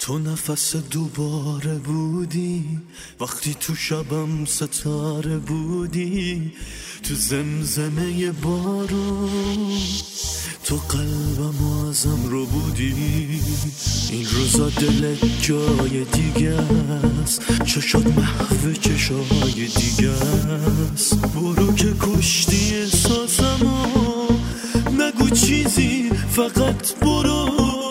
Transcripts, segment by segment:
تو نفس دوباره بودی وقتی تو شبم ستاره بودی، تو زمزمه بارون تو قلبم ازم رو بودی. این روزا دلت جای دیگه است، چشات محو چشای دیگه است. برو که کشتی احساسمو، نگو چیزی فقط برو.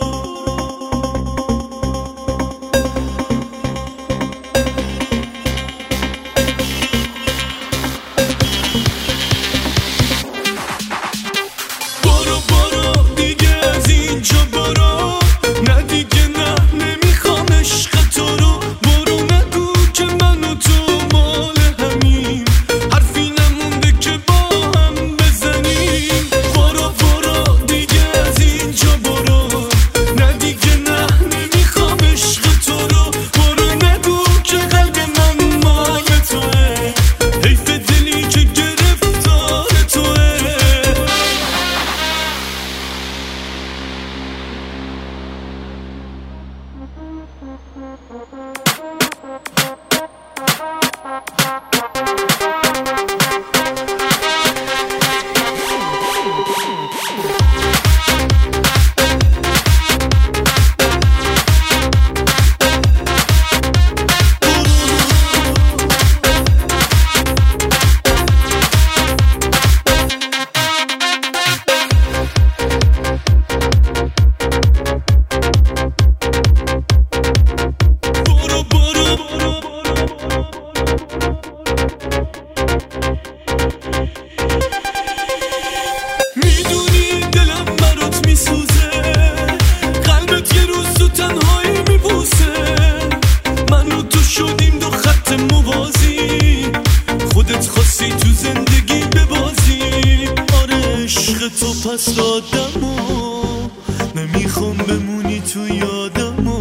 خودت خواستی تو زندگی ببازی. آره عشق تو پس دادمو، نمیخوام بمونی تو یادمو.